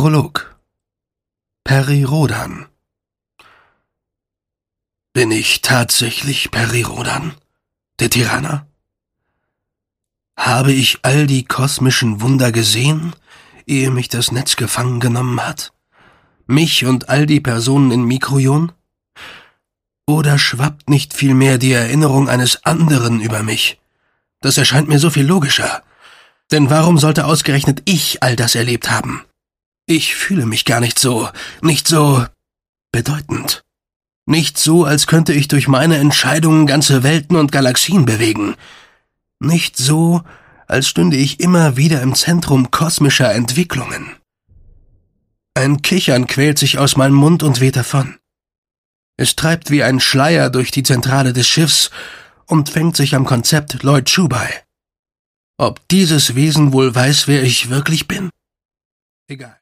Prolog. Peri Rodan. Bin ich tatsächlich Peri Rodan, der Tyranner? Habe ich all die kosmischen Wunder gesehen, ehe mich das Netz gefangen genommen hat? Mich und all die Personen in Mikroion? Oder schwappt nicht vielmehr die Erinnerung eines anderen über mich? Das erscheint mir so viel logischer. Denn warum sollte ausgerechnet ich all das erlebt haben? Ich fühle mich gar nicht so bedeutend. Nicht so, als könnte ich durch meine Entscheidungen ganze Welten und Galaxien bewegen. Nicht so, als stünde ich immer wieder im Zentrum kosmischer Entwicklungen. Ein Kichern quält sich aus meinem Mund und weht davon. Es treibt wie ein Schleier durch die Zentrale des Schiffs und fängt sich am Konzept Lloyd Chu bei. Ob dieses Wesen wohl weiß, wer ich wirklich bin? Egal.